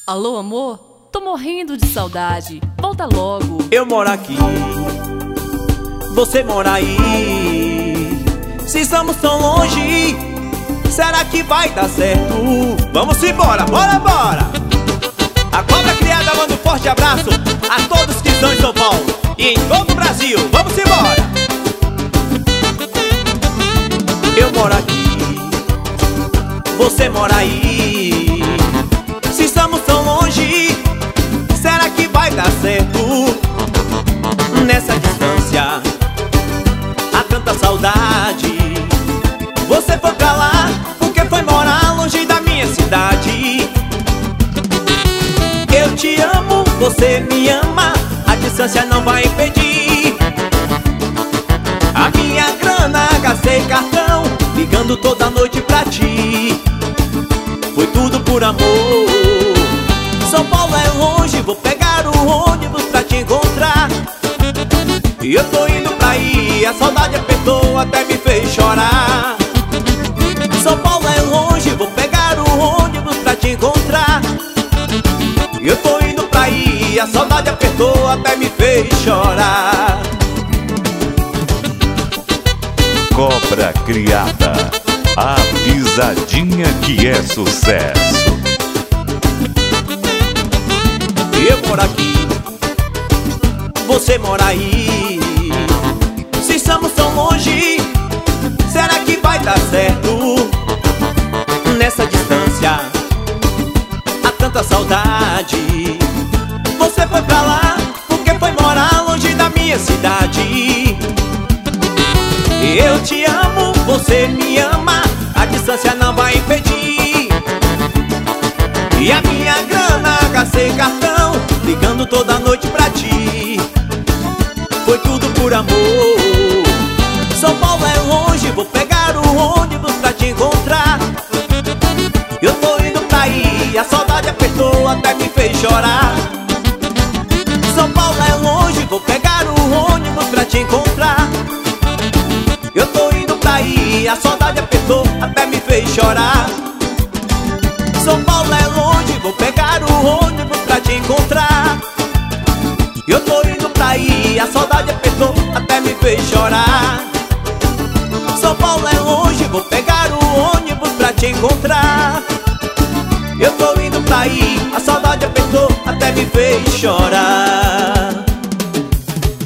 Alô, amor? Tô morrendo de saudade. Volta logo. Eu moro aqui, você mora aí. Se estamos tão longe, será que vai dar certo? Vamos embora, bora, bora! A Cobra Criada manda um forte abraço a todos que estão em São Paulo e em todo o Brasil. Vamos embora! Eu moro aqui, você mora aí. Se estamos tão longe, será que vai dar certo? Nessa distância, há tanta saudade. Você foi pra lá porque foi morar longe da minha cidade. Eu te amo, você me ama, a distância não vai impedir. A minha grana, gastei cartão, ligando toda noite pra ti. Foi tudo por amor. São Paulo é longe, vou pegar o ônibus pra te encontrar. E eu tô indo pra aí, a saudade apertou, até me fez chorar. São Paulo é longe, vou pegar o ônibus pra te encontrar. E eu tô indo pra aí, a saudade apertou, até me fez chorar. Cobra Criada, a pisadinha que é sucesso. Eu moro aqui, você mora aí. Se estamos tão longe, será que vai dar certo? Nessa distância, há tanta saudade. Você foi pra lá porque foi morar longe da minha cidade. Eu te amo, você me ama, a distância não vai impedir. E a minha grana, gastei cartão, ligando toda noite pra ti. Foi tudo por amor. São Paulo é longe, vou pegar o ônibus pra te encontrar. Eu tô indo pra aí, a saudade apertou, até me fez chorar. São Paulo é longe, vou pegar o ônibus pra te encontrar. Eu tô indo pra aí, a saudade apertou, até me fez chorar. São Paulo é longe, vou pegar o ônibus pra te encontrar. Eu tô indo pra aí, a saudade apertou, até me fez chorar. São Paulo é longe, vou pegar o ônibus pra te encontrar. Eu tô indo pra aí, a saudade apertou, até me fez chorar.